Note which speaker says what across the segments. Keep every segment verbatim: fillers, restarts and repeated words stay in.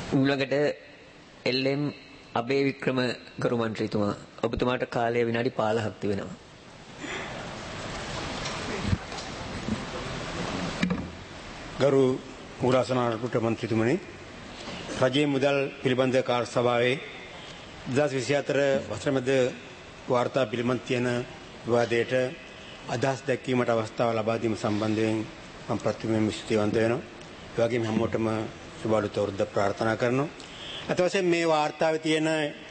Speaker 1: ඊළඟට එල් එම් අබේ වික්‍රම ගරු මන්ත්‍රීතුමා ඔබතුමාට කාලය විනාඩි පහළොවක් තිබෙනවා.
Speaker 2: ගරු මූලාසනාධිපති මන්ත්‍රීතුමනි, රජයේ මුදල් පිළිබඳ කාර්ය සභාවේ දෙදහස් විසිහතර වසර මැද වාර්තා පිළිබඳ තියෙන විවාදයට අදහස් දැක්වීමට අවස්ථාව ලබා දීම සම්බන්ධයෙන් මම ප්‍රතිමෙන් ස්තුතිවන්ත වෙනවා. ඒ වගේම හැමෝටම සුබ අලුත් අවුරුද්ද ප්‍රාර්ථනා කරනවා. අත වශයෙන් මේ වාර්තාවේ තියෙන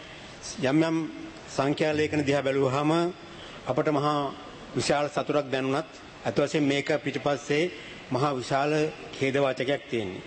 Speaker 2: යම් යම් සංඛ්‍යා ලේඛන දිහා බැලුවාම අපට මහා විශාල සතුටක් දැනුණත් අත වශයෙන් මේක පිටිපස්සේ මහා විශාල ඛේදවාචකයක් තියෙනවා.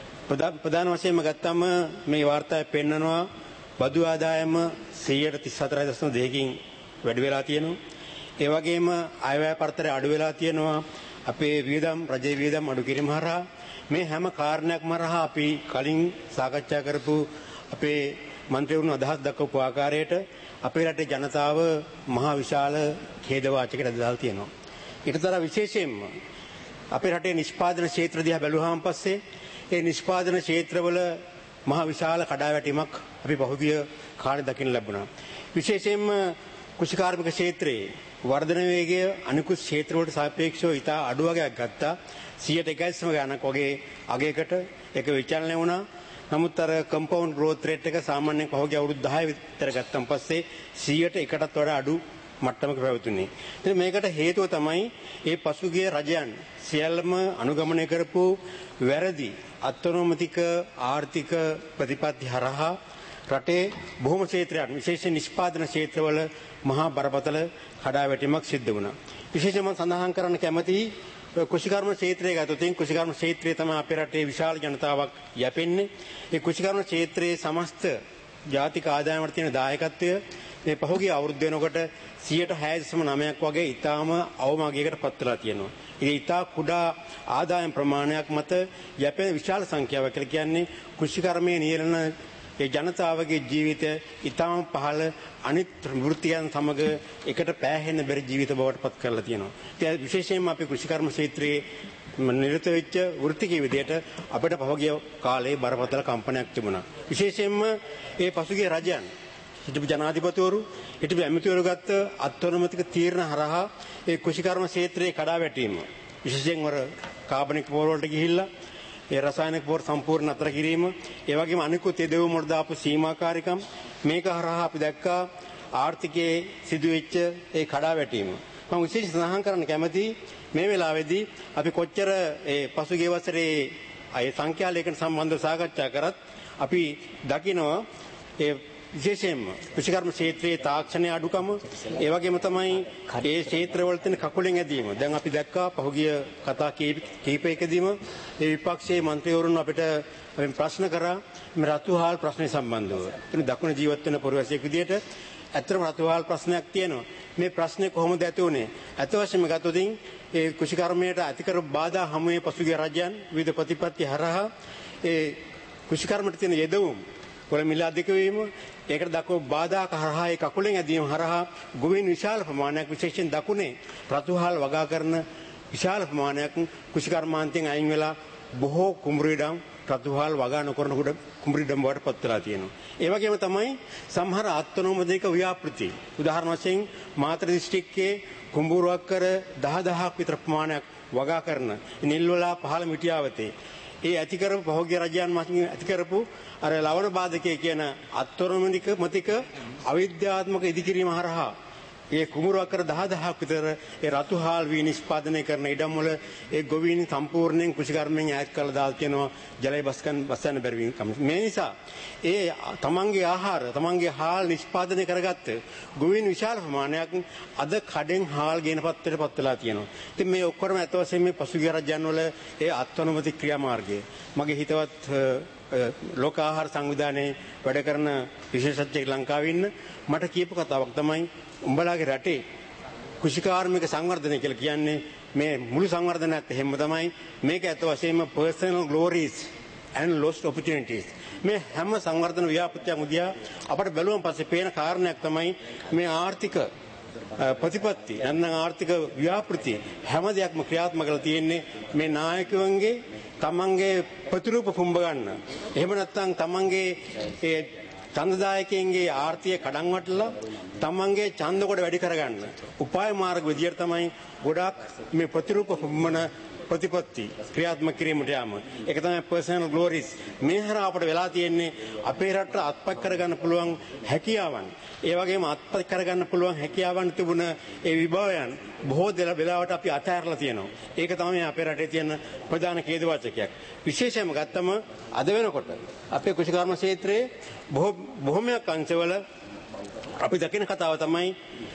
Speaker 2: ප්‍රධාන වශයෙන්ම ගත්තම මේ වාර්තාවේ පෙන්නනවා බදු ආදායම සියයට තිස් හතරයි දශම දෙකකින් වැඩි වෙලා තියෙනවා. ඒ වගේම අයවැය පරතරය අඩු වෙලා තියෙනවා. අපේ වියදම් රජයේ වියදම් අඩු කිරීම හරහා මේ හැම කාරණයක්ම හරහා අපි කලින් සාකච්ඡා කරපු අපේ මන්ත්‍රීවරුන් අදහස් දක්වපු ආකාරයට අපේ රටේ ජනතාව මහා විශාල ඛේදවාචකයකට දාලා තියෙනවා. ඊටතර විශේෂයෙන්ම අපේ රටේ නිෂ්පාදන ක්ෂේත්‍ර දිහා බැලුවාම පස්සේ ඒ නිෂ්පාදන ක්ෂේත්‍රවල මහා විශාල කඩාවැටීමක් අපි පහුගිය කාලේ දකින්න ලැබුණා. විශේෂයෙන්ම කෘෂිකාර්මික ක්ෂේත්‍රයේ වර්ධන වේගය අනිකුත් ක්ෂේත්‍රවලට සාපේක්ෂව ඉතා අඩු වගේක් ගත්තා. සියයට එකයි දශම ගණනක් වගේ අගයකට ඒක විචලනය වුණා. නමුත් අර කම්පවුන්ඩ් ග්‍රෝත් රේට් එක සාමාන්‍යයෙන් පහුගිය අවුරුදු දහය විතර ගත්තන් පස්සේ සියයට එකටත් වඩා අඩු මට්ටමක පැවතුනේ. ඉතින් මේකට හේතුව තමයි මේ පසුගිය රජයන් සියල්ලම අනුගමනය කරපු වැරදි අත්නොමතික ආර්ථික ප්‍රතිපත්ති හරහා රටේ බොහොම ක්ෂේත්‍රයන් විශේෂයෙන් නිෂ්පාදන ක්ෂේත්‍රවල මහා බරපතල කඩාවැටීමක් සිද්ධ වුණා. විශේෂයෙන්ම සඳහන් කරන්න කැමතියි කෘෂිකර්ම ක්ෂේත්‍රය ගත්තොත් කෘෂිකර්ම ක්ෂේත්‍රයේ තමයි අපේ රටේ විශාල ජනතාවක් යැපෙන්නේ. ඒ කෘෂිකර්ම ක්ෂේත්‍රයේ සමස්ත ජාතික ආදායමට තියෙන දායකත්වය මේ පහුගිය අවුරුද්ද වෙනකොට සියයට හය දශම නවයක් වගේ ඊටාම අවම අගයකට පත් වෙලා තියෙනවා. ඒ ඊටා කුඩා ආදායම් ප්‍රමාණයක් මත යැපෙන විශාල සංඛ්‍යාවක් කියලා කියන්නේ කෘෂිකර්මයේ නියැලෙන ඒ ජනතාවගේ ජීවිතය ඊටාම පහළ අනිත් වෘත්තියන් සමග එකට පෑහෙන්න බැරි ජීවිත බවට පත් කරලා තියෙනවා. ඒ විශේෂයෙන්ම අපි කෘෂිකර්ම ක්ෂේත්‍රයේ නිරත වෙච්ච වෘත්තිකයේ විදියට අපිට පහුගිය කාලේ බරපතල කම්පනයක් තිබුණා. විශේෂයෙන්ම ඒ පසුගිය රජයන් හිටපු ජනාධිපතිවරු හිටපු ඇමතිවරු ගත්ත අත්නොමතික තීරණ හරහා ඒ කෘෂිකර්ම ක්ෂේත්‍රයේ කඩාවැටීම විශේෂයෙන් වර කාබනික පොහොර වලට ගිහිල්ලා ඒ රසායනික පොහොර සම්පූර්ණ අතර කිරීම ඒ වගේම අනිකුත් ඒ දෙවුම් වලට දාපු සීමාකාරීකම් මේක හරහා අපි දැක්කා ආර්ථිකයේ සිදුවෙච්ච ඒ කඩාවැටීම. මම විශේෂ සඳහන් කරන්න කැමතියි මේ වෙලාවේදී අපි කොච්චර ඒ පසුගිය වසරේ අය සංඛ්‍යා ලේඛන සම්බන්ධව සාකච්ඡා කරත් අපි දකිනවා ඒ විශේෂයෙන්ම කෘෂිකර්ම ක්ෂේත්‍රයේ තාක්ෂණයේ අඩුකම ඒ වගේම තමයි ඒ ක්ෂේත්‍රවල තියෙන කකුලෙන් ඇදීම. දැන් අපි දැක්කා පහුගිය කතා කීපයකදීම ඒ විපක්ෂයේ മന്ത്രിවරුන් අපිට ප්‍රශ්න කරා මේ රතුහාල් ප්‍රශ්නේ සම්බන්ධව. එතන දකුණ ජීවත් වෙන පොරවැසියෙක් විදියට ඇත්තටම රතුහාල් ප්‍රශ්නයක් තියෙනවා. මේ ප්‍රශ්නේ කොහොමද ඇති වුනේ? අත වශයෙන්ම ගත්තොත් ඒ කෘෂිකර්මයට ඇතිකර බාධා හමුවේ පසුගිය රජයන් විවිධ ප්‍රතිපත්ති හරහා ඒ කෘෂිකර්මයට තියෙන යෙදවුම් වල මිල අධික වීම ඒකට දක්වපු බාධා හරහා ඒ කකුලෙන් ඇදීම හරහා ගොවීන් විශාල ප්‍රමාණයක් විශේෂයෙන් දකුණේ රතුහාල් වගා කරන විශාල ප්‍රමාණයක් කෘෂිකර්මාන්තයෙන් අයින් වෙලා බොහෝ කුඹුරිඩම් රතුහාල් වගා නොකරන කොට කුඹුරිඩම් බවට පත් වෙලා තියෙනවා. ඒ වගේම තමයි සමහර අත්නොමතික ව්‍යාපෘති උදාහරණ වශයෙන් මාතර දිස්ත්‍රික්කයේ කුඹුරුවක් කර දහදහක් විතර ප්‍රමාණයක් වගා කරන නිල්වලා පහළ මිටියාවතේ ඒ ඇති කරපු පහුගිය රජයන් මතින් ඇති කරපු අර ලවණ බාධකයේ කියන අත්නොමතික මතික අවිද්‍යාත්මක ඉදිකිරීම හරහා ඒ කුඹුරුවක් කර දහදහක් විතර ඒ රතුහාල් වී නිෂ්පාදනය කරන ඉඩම් වල ඒ ගොවීන් සම්පූර්ණයෙන් කෘෂිකර්මයෙන් ඈත් කරලා දාලා තියෙනවා ජලය බස්කන් බස්සන්න බැරි වීම. මේ නිසා ඒ තමන්ගේ ආහාර තමන්ගේ හාල් නිෂ්පාදනය කරගත්ත ගොවීන් විශාල ප්‍රමාණයක් අද කඩෙන් හාල් ගේන පත්තරට පත් වෙලා තියෙනවා. ඉතින් මේ ඔක්කොම අත වශයෙන් මේ පසුගිය රජයන් වල ඒ අත්නොමතික ක්‍රියාමාර්ගය මගේ හිතවත් ලෝක ආහාර සංවිධානයේ වැඩ කරන විශේෂඥයෙක් ලංකාවේ ඉන්න මට කියපු කතාවක් තමයි උඹලාගේ රටේ කෘෂිකාර්මික සංවර්ධනය කියලා කියන්නේ මේ මුළු සංවර්ධනයත් එහෙම තමයි. මේක ඇත්ත වශයෙන්ම personal glories and lost opportunities. මේ හැම සංවර්ධන ව්‍යාපෘතියක් උදියා අපට බැලුවම පස්සේ පේන කාරණයක් තමයි මේ ආර්ථික ප්‍රතිපත්ති නැත්නම් ආර්ථික ව්‍යාපෘති හැම දෙයක්ම ක්‍රියාත්මක කරලා තියෙන්නේ මේ නායකයන්ගේ තමන්ගේ ප්‍රතිරූප පුම්බ ගන්න. එහෙම නැත්නම් තමන්ගේ ඒ ඡන්දදායකයන්ගේ ආර්ථික කඩන් වටලා තමන්ගේ ඡන්ද කොට වැඩි කරගන්න. උපාය මාර්ග විදියට තමයි ගොඩාක් මේ ප්‍රතිරූප පුම්බන ප්‍රතිපත්ති ක්‍රියාත්මක කිරීමට යාම. ඒක තමයි පර්සනල් ග්ලෝරිස්. මේ හරහා අපට වෙලා තියෙන්නේ අපේ රට අත්පත් කරගන්න පුළුවන් හැකියාවන්. ඒ වගේම අත්පත් කරගන්න පුළුවන් හැකියාවන් තිබුණ ඒ විභවයන් බොහෝ වෙලාවට අපි අතහැරලා තියෙනවා. ඒක තමයි අපේ රටේ තියෙන ප්‍රධාන ඛේදවාචකයක්. විශේෂයෙන්ම ගත්තම අද වෙනකොට අපේ කෘෂිකර්ම ක්ෂේත්‍රයේ බොහෝ බොහොමයක් අංශවල අපි දකින කතාව තමයි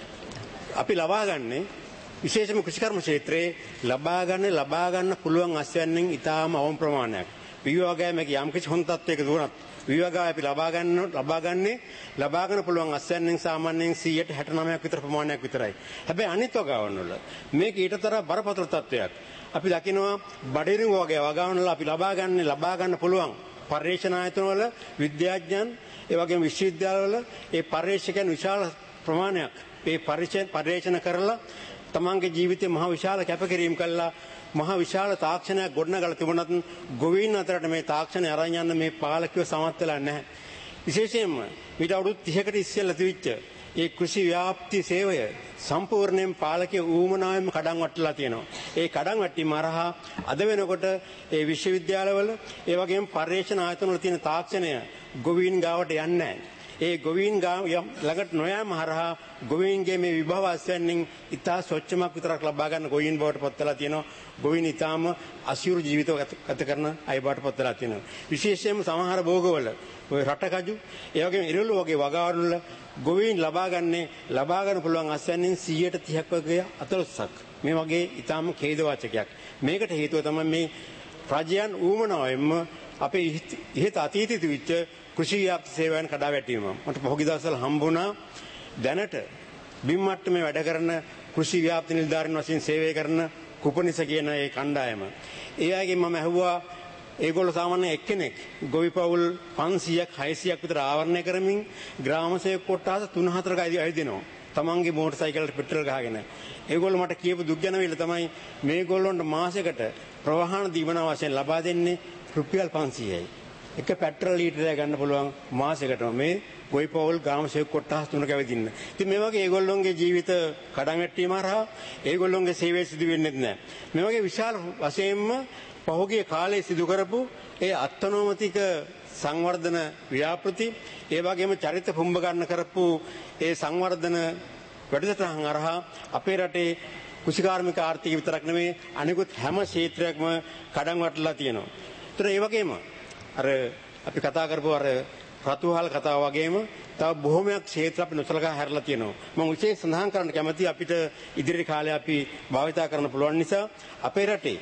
Speaker 2: අපි ලබා ගන්නේ විශේෂම කෘෂිකර්ම ක්ෂේත්‍රයේ ලබා ගන්න ලබා ගන්න පුළුවන් අස්වැන්නෙන් ඉතාම අවම ප්‍රමාණයක්. විවිධාගමක යම් කිසි හොඳ තත්වයක දුණත් විවිධාගම අපි ලබා ගන්න ලබා ගන්නේ ලබා ගන්න පුළුවන් අස්වැන්නෙන් සාමාන්‍යයෙන් සියයට හැට නවයක් විතර ප්‍රමාණයක් විතරයි. හැබැයි අනිත් වගාවන් වල මේක ඊටතර බරපතල තත්වයක්. අපි දකිනවා බඩිරිඟු වගේ වගාවන් වල අපි ලබා ගන්න ලබා ගන්න පුළුවන් පර්යේෂණ ආයතන වල විද්‍යාඥයන් ඒ වගේම විශ්වවිද්‍යාලවල ඒ පර්යේෂකයන් විශාල ප්‍රමාණයක් මේ පර්යේෂණ කරලා තමන්ගේ ජීවිතේ මහ විශාල කැපකිරීම කළා මහ විශාල තාක්ෂණයක් ගොඩනගලා තිබුණත් ගොවීන් අතරට මේ තාක්ෂණය අරන් යන්න මේ පාලකයෝ සමත් වෙලා නැහැ. විශේෂයෙන්ම ඊට අවුරුදු තිහකට ඉස්සෙල්ලා තිබිච්ච ඒ කෘෂි ව්‍යාප්ති සේවය සම්පූර්ණයෙන් පාලකයේ ඌමනාවෙන්ම කඩන් වටලා තියෙනවා. ඒ කඩන් වැටීම හරහා අද වෙනකොට ඒ විශ්වවිද්‍යාලවල ඒ වගේම පර්යේෂණ ආයතනවල තියෙන තාක්ෂණය ගොවීන් ගාවට යන්නේ නැහැ. ඒ ගොවීන් ළඟට නොයෑම හරහා ගොවීන්ගේ මේ විභව අස්වැන්නෙන් ඉතා ස්වච්ඡමක් විතරක් ලබා ගන්න ගොවීන් බවට පත් වෙලා තියෙනවා. ගොවීන් ඉතාම අසියුරු ජීවිත ගත කරන අය බවට පත් වෙලා තියෙනවා. විශේෂයෙන්ම සමහර භෝගවල ඔය රටකජු ඒ වගේම ඉරළු වගේ වගාවන් වල ගොවීන් ලබා ගන්නේ ලබා ගන්න පුළුවන් අස්වැන්නෙන් සියයට තිහක් වගේ අතලොස්සක්. මේ වගේ ඉතාම ඛේදවාචකයක්. මේකට හේතුව තමයි මේ රජයන් ඌමනාවෙන්ම අපේ ඉහත අතීතයේ තිබිච්ච කෘෂි ව්‍යාප්ති සේවයන් කඩා වැටීම. මට පහුගිය දවස්වල හම්බුණා දැනට බිම් මට්ටමේ වැඩ කරන කෘෂි ව්‍යාප්ති නිලධාරීන් වශයෙන් සේවය කරන කුපනිස කියන ඒ කණ්ඩායම. ඒ අයගෙන් මම ඇහුවා ඒගොල්ලෝ සාමාන්‍ය එක්කෙනෙක් ගොවි පවුල් පන්සීයක් හයසීයක් විතර ආවරණය කරමින් ග්‍රාම සේවක කොට්ටාස තුන හතරක ඇවිදිනවා. තමන්ගේ මෝටර් සයිකලට පෙට්‍රල් ගහගෙන. ඒගොල්ලෝ මට කියපු දුක් ගැනවිල තමයි මේගොල්ලොන්ට මාසෙකට ප්‍රවාහන දීවන වශයෙන් ලබා දෙන්නේ රුපියල් පන්සීයයි. එක පෙට්‍රල් ලීටරයක් ගන්න පුළුවන් මාසෙකටම මේ ගොවි පවුල් ග්‍රාම සේවක කොට්ටාස තුනක ඇවිදින්න. ඉතින් මේ වගේ ඒගොල්ලොන්ගේ ජීවිත කඩන් වැටීම හරහා ඒගොල්ලොන්ගේ සේවය සිදු වෙන්නේ නැහැ. මේ වගේ විශාල වශයෙන්ම පහුගිය කාලේ සිදු කරපු ඒ අත්නෝමතික සංවර්ධන ව්‍යාපෘති ඒ වගේම චරිත පුම්බ ගන්න කරපු ඒ සංවර්ධන වැඩසටහන් අරහා අපේ රටේ කෘෂිකාර්මික ආර්ථිකය විතරක් නෙමෙයි අනිකුත් හැම ක්ෂේත්‍රයක්ම කඩන් වටලා තියෙනවා. ඒතර ඒ වගේම අර අපි කතා කරපු අර රතුහල් කතාව වගේම තව බොහොමයක් ක්ෂේත්‍ර අපි නොසලකා හැරලා තියෙනවා. මම විශේෂ සඳහන් කරන්න කැමතියි අපිට ඉදිරි කාලේ අපි භාවිතා කරන්න පුළුවන් නිසා අපේ රටේ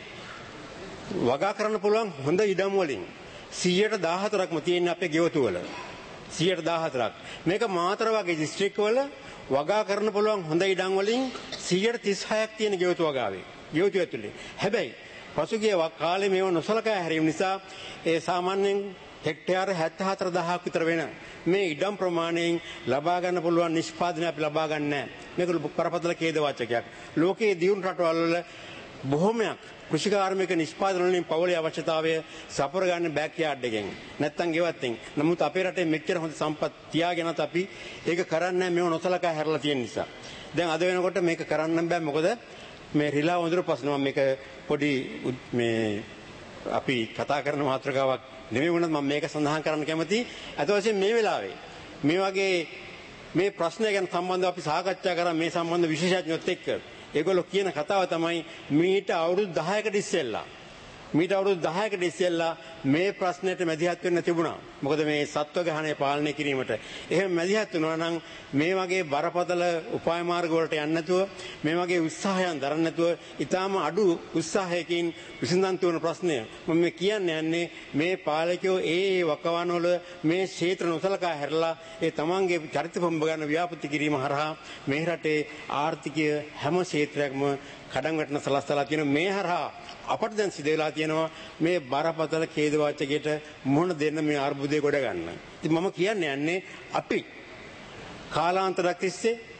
Speaker 2: වගා කරන්න පුළුවන් හොඳ ඉඩම් වලින් සියයට දහහතරක්ම තියෙන අපේ ගෙවතු වල. සියයට දහහතරක්. මේක මාතර වගේ දිස්ත්‍රික්ක වල වගා කරන්න පුළුවන් හොඳ ඉඩම් වලින් සියයට තිස්හයක් තියෙන ගෙවතු වගාවේ. ගෙවතු ඇතුලේ. හැබැයි පසුගිය කාලේ මේව නොසලකා හැරීම නිසා ඒ සාමාන්‍යයෙන් හෙක්ටයාර හැත්තෑ හතර දහසක් විතර වෙන මේ ඉඩම් ප්‍රමාණයෙන් ලබා ගන්න පුළුවන් නිෂ්පාදනය අපි ලබා ගන්න නැහැ. මේක කරපතල ඛේදවාචකයක්. ලෝකයේ දියුණු රටවල් වල බොහොමයක් කෘෂිකාර්මික නිෂ්පාදන වලින් පවුලේ අවශ්‍යතාවය සපුර ගන්න බෑක්යාඩ් එකෙන් නැත්තම් ගෙවත්තෙන්. නමුත් අපේ රටේ මෙච්චර හොඳ සම්පත් තියාගෙනත් අපි ඒක කරන්නේ මේව නොසලකා හැරලා තියෙන නිසා. දැන් අද වෙනකොට මේක කරන්න බෑ. මොකද මේ රිලා වඳුරු ප්‍රශ්න මම මේක පොඩි මේ අපි කතා කරන මාතෘකාවක් නෙමෙයි වුණත් මම මේක සඳහන් කරන්න කැමතියි. අද වශයෙන් මේ වෙලාවේ මේ වගේ මේ ප්‍රශ්නය ගැන සම්බන්ධව අපි සාකච්ඡා කරා මේ සම්බන්ධ විශේෂඥයොත් එක්ක. ඒගොල්ලෝ කියන කතාව තමයි මීට අවුරුදු දහයකට ඉස්සෙල්ලා මීට අවුරුදු දහයකට ඉස්සෙල්ලා මේ ප්‍රශ්නෙට මැදිහත් වෙන්න තිබුණා. මොකද මේ සත්ව ගහණය පාලනය කිරීමට. එහෙම මැදිහත් වුණා නම් මේ වගේ බරපතල උපාය මාර්ග වලට යන්නේ නැතුව මේ වගේ උත්සාහයන් දරන්න නැතුව ඊටාම අඩු උත්සාහයකින් විසඳන්න තුන ප්‍රශ්නය. මම මේ කියන්නේ යන්නේ මේ පාලකයෝ ඒ ඒ වකවාන වල මේ ක්ෂේත්‍ර නොසලකා හැරලා ඒ තමන්ගේ චරිත පොම්බ ගන්න ව්‍යාපෘති කිරීම හරහා මේ රටේ ආර්ථිකය හැම ක්ෂේත්‍රයක්ම කඩන් වැටෙන සලස්සලා තියෙන මේ හරහා අපට දැන් සිදු වෙලා තියෙනවා මේ බරපතල ඛේදවාචකයට මුහුණ දෙන්න මේ අර්බුදේ ගොඩ ගන්න. ඉතින් මම කියන්නේ යන්නේ අපි කාලාන්තරයක් තිස්සේ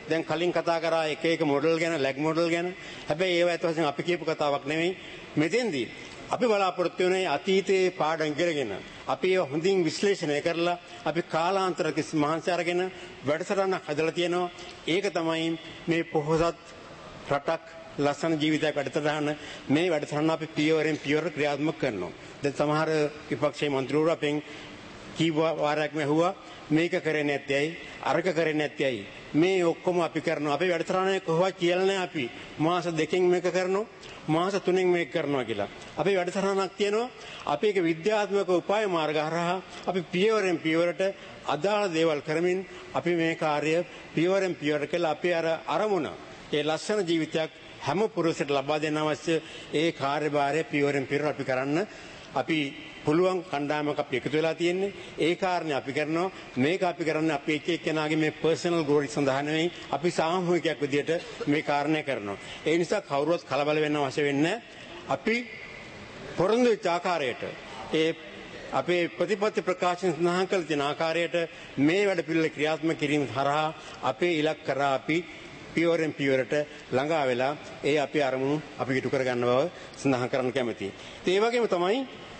Speaker 2: දැන් කලින් කතා කරා එක එක මොඩල් ගැන, ලැග් මොඩල් ගැන. හැබැයි ඒව ඇත්ත වශයෙන් අපි කියපු කතාවක් නෙමෙයි. මෙතෙන්දී අපි බලාපොරොත්තු වෙන්නේ අතීතයේ පාඩම් ඉගෙනගෙන අපි ඒව හොඳින් විශ්ලේෂණය කරලා අපි කාලාන්තර කිසි මහන්සි අරගෙන වැඩසටහනක් හදලා තියෙනවා. ඒක තමයි මේ පොහොසත් රටක් ලස්සන ජීවිතයක් වැඩසටහන. මේ වැඩසටහන අපි පියවරෙන් පියවර ක්‍රියාත්මක කරනවා. දැන් සමහර විපක්ෂයේ මන්ත්‍රීවරු අපෙන් කී වාරයක් මෙහුවා මේක කරේ නැත්තේ ඇයි, අරක කරේ නැත්තේ ඇයි. මේ ඔක්කොම අපි කරනවා. අපි වැඩසටහනේ කොහොමද කියලා නැහැ අපි. මාස දෙකකින් මේක කරනවා, මාස තුනෙන් මේක කරනවා කියලා. අපි වැඩසටහනක් තියෙනවා. අපි ඒක විද්‍යාත්මක උපාය මාර්ග හරහා අපි පියවරෙන් පියවරට අදාළ දේවල් කරමින් අපි මේ කාර්ය පියවරෙන් පියවර කළා. අපි අර අරමුණ ඒ ලස්සන ජීවිතයක් හැම පුරුෂයෙකුට ලබා දෙන්න අවශ්‍ය ඒ කාර්යභාරය පියවරෙන් පියවර අපි කරන්න අපි පුළුවන් කණ්ඩායමක් අපි එකතු වෙලා තියෙන්නේ. ඒ කාරණේ අපි කරනවා. මේක අපි කරන්නේ අපි එක එක්කෙනාගේ මේ පර්සනල් ග්‍රෝත් සඳහා නෙවෙයි. අපි සාමූහිකයක් විදිහට මේ කාරණේ කරනවා. ඒ නිසා කවුරුවත් කලබල වෙන්න අවශ්‍ය වෙන්නේ අපි පොරොන්දු වෙච්ච ආකාරයට ඒ අපේ ප්‍රතිපත්ති ප්‍රකාශන සඳහන් කළ තියෙන ආකාරයට මේ වැඩ පිළිවෙල ක්‍රියාත්මක කිරීම හරහා අපේ ඉලක්ක කරා අපි පියවරෙන් පියවරට ළඟා වෙලා ඒ අපේ අරමුණු අපි ඉටු කර ගන්න බව සඳහන් කරන්න කැමතියි. ඒ වගේම තමයි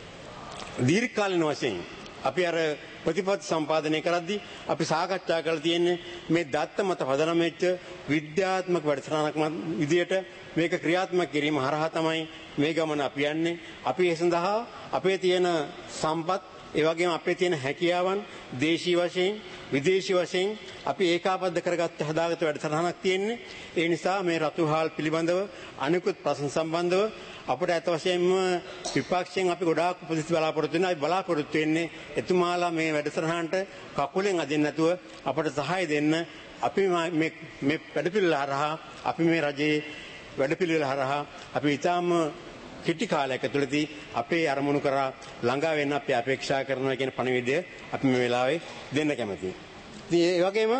Speaker 2: දීර්ඝ කාලින වශයෙන් අපි අර ප්‍රතිපත්ති සම්පාදනය කරද්දී අපි සාකච්ඡා කරලා තියෙන්නේ මේ දත්ත මත පදනම් වෙච්ච විද්‍යාත්මක වැඩසටහනක් විදියට මේක ක්‍රියාත්මක කිරීම හරහා තමයි මේ ගමන අපි යන්නේ. අපි ඒ සඳහා අපේ තියෙන සම්පත් ඒ වගේම අපේ තියෙන හැකියාවන් දේශීය වශයෙන් විදේශීය වශයෙන් අපි ඒකාබද්ධ කරගත්ත හදාගත්ත වැඩසටහනක් තියෙන්නේ. ඒ නිසා මේ රතුහාල් පිළිබඳව අනිකුත් ප්‍රශ්න සම්බන්ධව අපට ඇත්ත වශයෙන්ම විපක්ෂයෙන් අපි ගොඩාක් උපදෙස් බලාපොරොත්තු වෙනවා. අපි බලාපොරොත්තු වෙන්නේ එතුමාලා මේ වැඩසටහනට කකුලෙන් අදින්න නැතුව අපට සහාය දෙන්න. අපි මේ මේ වැඩපිළිවෙල හරහා අපි මේ රජයේ වැඩපිළිවෙල හරහා අපි ඊටාම කිටි කාලයක ඇතුළතදී අපේ අරමුණු කරා ළඟා වෙන්න අපි අපේක්ෂා කරනවා කියන පණිවිඩය අපි මේ වෙලාවේ දෙන්න කැමතියි. ඉතින් ඒ වගේම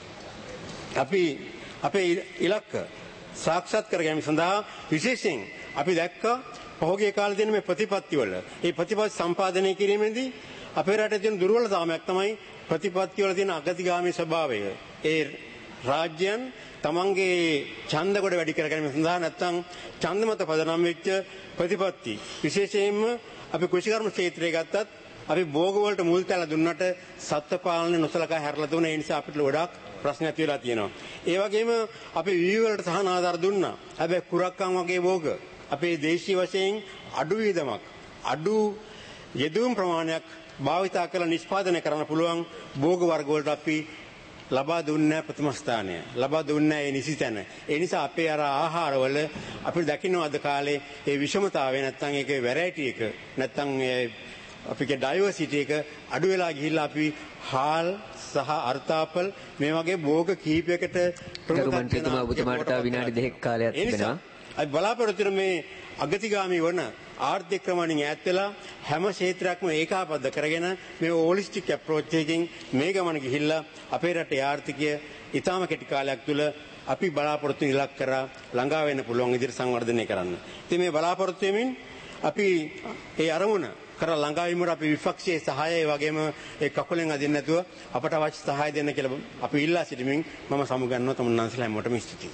Speaker 2: අපි අපේ ඉලක්ක සාක්ෂාත් කර ගැනීම සඳහා විශේෂයෙන් අපි දැක්කා පහුගිය කාලේ තියෙන මේ ප්‍රතිපත්ති වල මේ ප්‍රතිපත්ති සම්පාදනය කිරීමේදී අපේ රටේ තියෙන දුර්වලතාවයක් තමයි ප්‍රතිපත්ති වල තියෙන අගතිගාමී ස්වභාවය. ඒ රාජ්‍යයන් තමන්ගේ ඡන්ද කොට වැඩි කර ගැනීම සඳහා නැත්නම් ඡන්ද මත පදනම් වෙච්ච ප්‍රතිපත්ති විශේෂයෙන්ම අපි කෘෂිකර්ම ක්ෂේත්‍රය ගත්තත් අපි භෝග වලට මුල් තැන දුන්නට සත්ත්ව පාලන නොසලකා හැරලා දුන. ඒ නිසා අපිට ගොඩාක් ප්‍රශ්න ඇති වෙලා තියෙනවා. ඒ වගේම අපි වී වලට සහන ආධාර දුන්නා. හැබැයි කුරක්කන් වගේ භෝග අපේ දේශීය වශයෙන් අඩු වීදමක් අඩු යෙදුම් ප්‍රමාණයක් භාවිතා කරලා නිෂ්පාදනය කරන්න පුළුවන් භෝග වර්ග වලට අපි ලබා දුන්නේ ප්‍රථම ස්ථානය. ලබා දුන්නේ ඒ නිසිතන. ඒ නිසා අපේ අර ආහාරවල අපිට දකින්න අද කාලේ ඒ විෂමතාවය නැත්නම් ඒකේ වැරයිටි එක නැත්නම් අපිට ඩයිවර්සිටි එක අඩු වෙලා ගිහිල්ලා අපි හාල් සහ අර්ථාපල් මේ වගේ භෝග කීපයකට
Speaker 1: ප්‍රමුඛ ඔබතුමාට විනාඩි දෙකක් කාලයක් තිබෙනවා.
Speaker 2: අපි බලාපොරොත්තු මේ අගතිගාමී වන ආර්ථික ක්‍රමණින් ඈත් වෙලා හැම ක්ෂේත්‍රයක්ම ඒකාබද්ධ කරගෙන මේ හොලිස්ටික් අප්‍රෝච් එකකින් මේ ගමන ගිහිල්ලා අපේ රටේ ආර්ථිකය ඊටාම කෙටි කාලයක් තුළ අපි බලාපොරොත්තු ඉලක්ක කරා ළඟා වෙන්න පුළුවන් විදිහට සංවර්ධනය කරන්න. ඉතින් මේ බලාපොරොත්තු වෙමින් අපි ඒ අරමුණ කර ළඟා වීමට අපි විපක්ෂයේ සහාය ඒ වගේම ඒ කකුලෙන් අදින්න නැතුව අපට අවශ්‍ය සහාය දෙන්න කියලා අපි ඉල්ලා සිටිමින් මම සමුගන්නවා. තමුන්නාන්සලා හැමෝටම ස්තුතියි.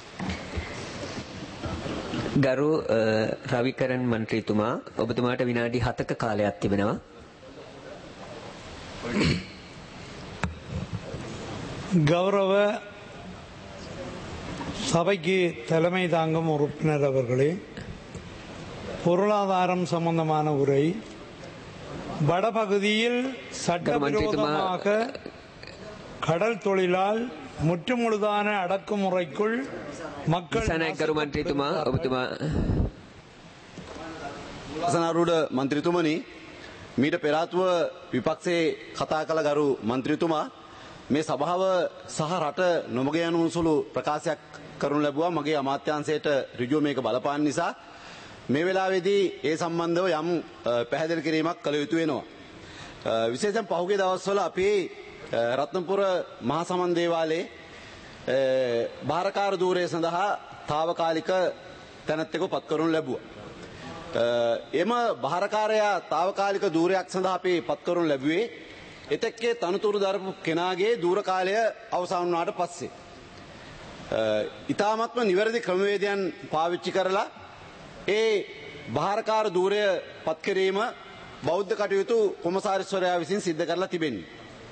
Speaker 1: ගරු රවිකරන් මන්ත්‍රීතුමා ඔබතුමාට විනාඩි හතක කාලයක් තිබෙනවා.
Speaker 3: கௌரவ சபைக்கு தலைமை தாங்கும் உறுப்பினர் அவர்களே, பொருளாதாரம் சம்பந்தமான உரை வடபகுதியில் சட்டவிரோதமாக கடல் தொழிலால் முற்றுமுழுதான அடக்குமுறைக்குள் மக்கள்
Speaker 1: ගරු මන්ත්‍රීතුමා ඔබතුමා
Speaker 4: සනාරුඩ මන්ත්‍රීතුමනි, මීට පෙර ආතුව විපක්ෂයේ කතා කළ ගරු මන්ත්‍රීතුමා මේ සභාව සහ රට නොමග යනු සුළු ප්‍රකාශයක් කරනු ලැබුවා. මගේ අමාත්‍යාංශයට ඍජුව මේක බලපාන නිසා මේ වෙලාවේදී ඒ සම්බන්ධව යම් පැහැදිලි කිරීමක් කළ යුතු වෙනවා. විශේෂයෙන් පහුගිය දවස්වල අපේ රත්නපුර මහා සමන් දේවාලයේ භාරකාර ධූරය සඳහා తాවකාලික තැනැත්තෙකු පත් කරනු ලැබුවා. එම භාරකාරයා తాවකාලික ධූරයක් සඳහා අපි පත් කරනු ලැබුවේ එතෙක්කේ තනතුරු දරපු කෙනාගේ ධූර කාලය අවසන් වුණාට පස්සේ. ඉතාමත්ම නිවැරදි ක්‍රමවේදයන් පාවිච්චි කරලා ඒ භාරකාර ධූරය පත් කිරීම බෞද්ධ කටයුතු කොමසාරිස්වරයා විසින් සිද්ධ කරලා තිබෙන්නේ.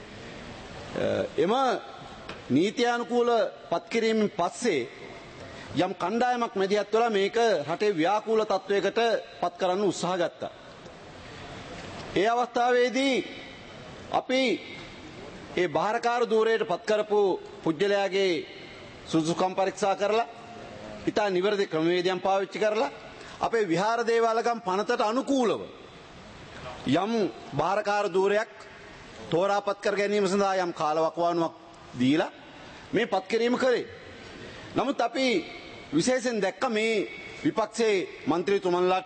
Speaker 4: එම නීත්‍යානුකූල පත් කිරීමෙන් පස්සේ යම් කණ්ඩායමක් මැදිහත් වෙලා මේක රටේ ව්‍යාකූල තත්වයකට පත් කරන්න උත්සාහ ගත්තා. ඒ අවස්ථාවේදී අපි ඒ භාරකාර ධූරයට පත් කරපු පුජ්‍යලයාගේ සුදුසුකම් පරීක්ෂා කරලා ඉතා නිවැරදි ක්‍රමවේදයන් පාවිච්චි කරලා අපේ විහාර දේවාලගම් පනතට අනුකූලව යම් භාරකාර ධූරයක් තෝරාපත් කර ගැනීම සඳහා යම් කාලවකවානුවක් දීලා මේ පත් කිරීම කරේ. නමුත් අපි විශේෂයෙන් දැක්ක මේ විපක්ෂයේ മന്ത്രിතුමන්ලාට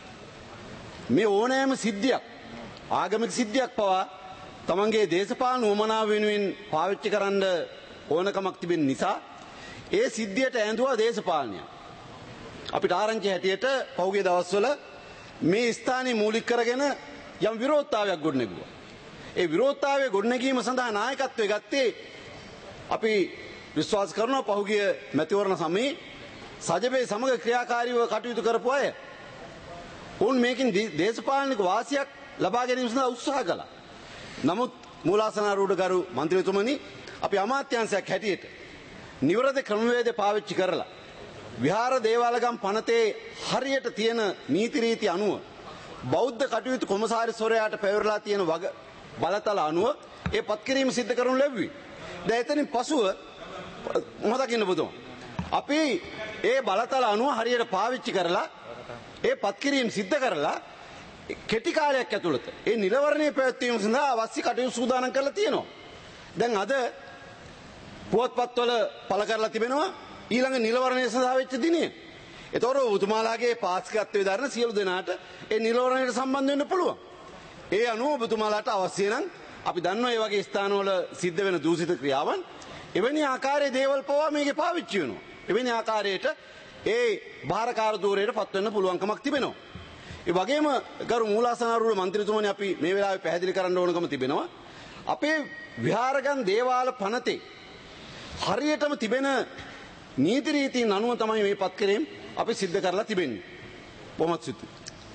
Speaker 4: මේ ඕනෑම සිද්ධියක් ආගමික සිද්ධියක් පවා තමන්ගේ දේශපාලන උවමනාව වෙනුවෙන් පාවිච්චි කරන්න ඕනකමක් තිබෙන නිසා ඒ සිද්ධියට ඇඳුවා දේශපාලනය. අපිට ආරංචි හැටියට පහුගිය දවස්වල මේ ස්ථානය මූලික කරගෙන යම් විරෝධතාවයක් ගොඩනැගුවා. ඒ විරෝධතාවය ගොඩනැගීම සඳහා නායකත්වය ගත්තේ අපි විශ්වාස කරනවා පහුගිය මැතිවරණ සමයේ සජබේ සමග ක්‍රියාකාරීව කටයුතු කරපු අය. උන් මේකෙන් දේශපාලනික වාසියක් ලබා ගැනීම සඳහා උත්සාහ කළා. නමුත් මූලාසනාරූඪ ගරු මන්ත්‍රීතුමනි අපි අමාත්‍යාංශයක් හැටියට නිවැරදි ක්‍රමවේද පාවිච්චි කරලා විහාර දේවාලගම් පනතේ හරියට තියෙන නීති රීති අනුව බෞද්ධ කටයුතු කොමසාරිස්වරයාට පැවරලා තියෙන වග බලතල අනුව ඒ පත් කිරීම සිද්ධ කරනු ලැබුවේ. දැන් එතනින් පසුව මොහොතකින් බුදුන් අපි ඒ බලතල අනුව හරියට පාවිච්චි කරලා ඒ පත් කිරීම සිද්ධ කරලා කෙටි කාලයක් ඇතුළත ඒ නිලවරණය පැවැත්වීම සඳහා අවශ්‍ය කටයුතු සූදානම් කරලා තියෙනවා. දැන් අද පුවත්පත්වල පළ කරලා තිබෙනවා ඊළඟ නිලවරණය සඳහා වෙච්ච දිනය. ඒතොර ඔබතුමාලාගේ පාස්කත්වයේ දරන සියලු දෙනාට ඒ නිලවරණයට සම්බන්ධ වෙන්න පුළුවන්. ඒ අනුව ඔබතුමාලාට අවශ්‍ය නම් අපි දන්නවා මේ වගේ ස්ථානවල සිද්ධ වෙන දූෂිත ක්‍රියාවන් එවැනි ආකාරයේ දේවල් පවා මේකේ පාවිච්චි වෙනවා. එවැනි ආකාරයට ඒ භාරකාර ධූරයට පත් වෙන්න පුළුවන්කමක් තිබෙනවා. ඒ වගේම ගරු මූලාසනාරූඪ මන්ත්‍රීතුමනි අපි මේ වෙලාවේ පැහැදිලි කරන්න ඕනකම තිබෙනවා. අපේ විහාරගම් දේවාල පනතේ හරියටම තිබෙන නීති රීතීන් අනුව තමයි මේ පත් කිරීම අපි සිද්ධ කරලා තිබෙන්නේ. බොහොමත් ස්තුතියි.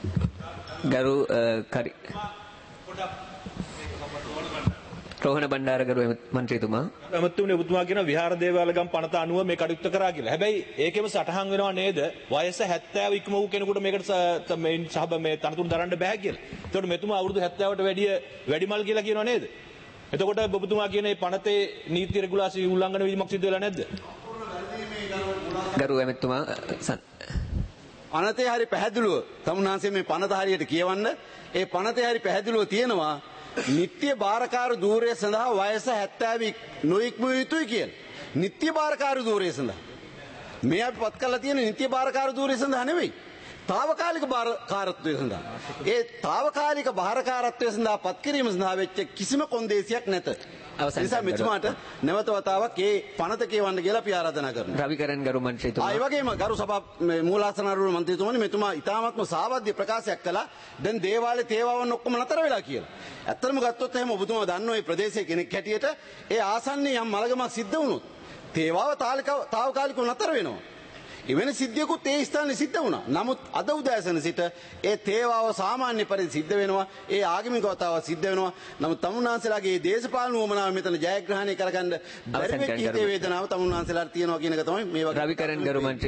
Speaker 1: ගරු කරි රෝහණ බණ්ඩාරගරු මන්ත්‍රීතුමා
Speaker 5: ඇමතුමනි ඔබතුමා කියන විහාර දේවාලගම් පනත අනුව මේ කටයුත්ත කරා කියලා. හැබැයි ඒකෙම සටහන් වෙනවා නේද? වයස හැත්තෑව ඉක්ම වූ කෙනෙකුට මේකට මේ සහබ මේ තනතුරු දරන්න බෑ කියලා. ඒතකොට මෙතුමා අවුරුදු හැත්තෑවට වැඩිය වැඩිමල් කියලා කියනවා නේද? එතකොට ඔබතුමා කියන මේ පනතේ නීති රෙගුලාසි උල්ලංඝන වීමක් සිදු වෙලා නැද්ද?
Speaker 1: ගරු ඇමතුමා
Speaker 4: අනතේ හරි පැහැදිලිව තමුන්හන්සේ මේ පනත හරියට කියවන්න. ඒ පනතේ හරි පැහැදිලිව තියෙනවා නිත්‍ය භාරකාර ධූරය සඳහා වයස හැත්තෑව නොඉක්මිය යුතුයි කියලා. නිත්‍ය භාරකාර ධූරය සඳහා. මේ අපි පත් කරලා තියෙන නිත්‍ය භාරකාර ධූරය සඳහා නෙවෙයි. తాවකාලික භාරකාරත්වය සඳහා. ඒ తాවකාලික භාරකාරත්වය සඳහා පත් කිරීම සඳහා වෙච්ච කිසිම කොන්දේසියක් නැත. නිසා මෙතුමාට නැවත වතාවක් ඒ පනත කියවන්න කියලා අපි ආරාධනා කරනවා.
Speaker 1: රවිකරන් ගරු මන්ත්‍රීතුමා.
Speaker 4: ආ ඒ වගේම ගරු සභා මූලාසනාරූඪ මන්ත්‍රීතුමනි මෙතුමා ඉතාමත්ම සාවද්‍ය ප්‍රකාශයක් කළා. දැන් දේවාලේ තේවාවන් ඔක්කොම නතර වෙලා කියලා. ඇත්තටම ගත්තොත් එහෙම ඔබතුමා දන්නවා මේ ප්‍රදේශයේ කෙනෙක් හැටියට ඒ ආසන්නයේ යම් මලගමක් සිද්ධ වුණොත් තේවාව తాවකාලිකව නතර වෙනවා. එවැනි සිද්ධියකුත් ඒ ස්ථානයේ සිද්ධ වුණා. නමුත් අද උදෑසන සිට ඒ තේවාව සාමාන්‍ය පරිදි සිද්ධ වෙනවා. ඒ ආගමික වතාව සිද්ධ වෙනවා. නමුත් තමුන්නාන්සලාගේ දේශපාලන උවමනාව මෙතන ජයග්‍රහණය කරගන්න බැරි වෙච්ච හිතේ වේදනාව තමුන්නාන්සලාට තියෙනවා කියන එක තමයි මේ වගේ
Speaker 1: රවිකරන් ගරු මන්ත්‍රී